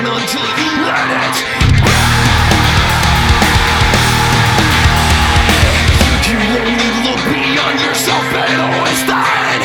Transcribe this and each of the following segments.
on until you let it. You only look beyond yourself and always died.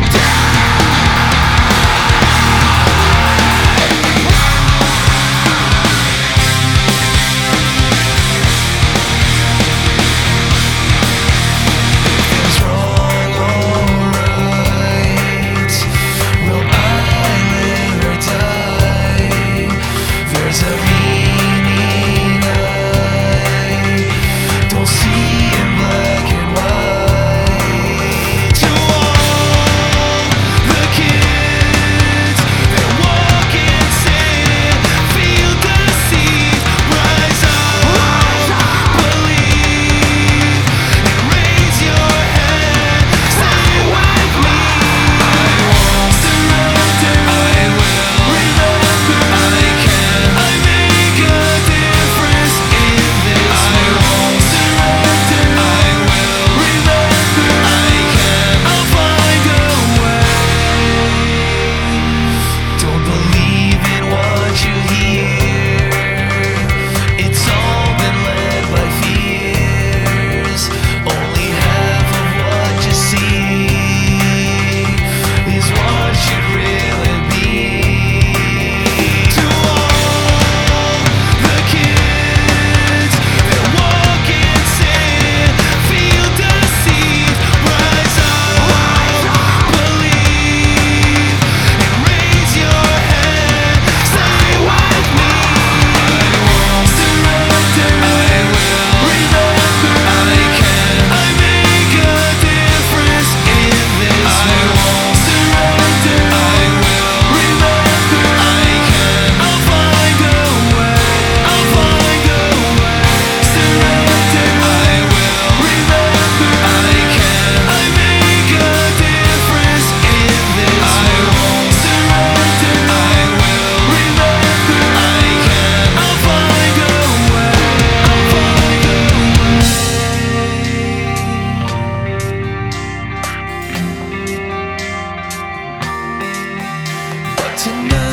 It's wrong or right. Will I live or die? There's a meaning I don't see in black and white. To all the kids that walk insane, feel deceived, rise up, believe, and raise your head, stay with me. I won't surrender, I will remember, I can, I make a difference in this world. I won't surrender, I will remember, I can, I'll find a way. Don't believe in what you hear, it's all been led by fears. Only half of what you see is what should really be. To all the kids that walk insane, feel deceived, rise up, believe, and raise your head, stay with me. I won't surrender, I will remember, I can, I make a difference in this world. I won't surrender, I will remember, I can, I'll find a way, I'll find a way. Surrender, I will remember, I can, I make a difference in this world. I won't surrender, I will remember, I can, I'll find a way, I'll find a way. But tonight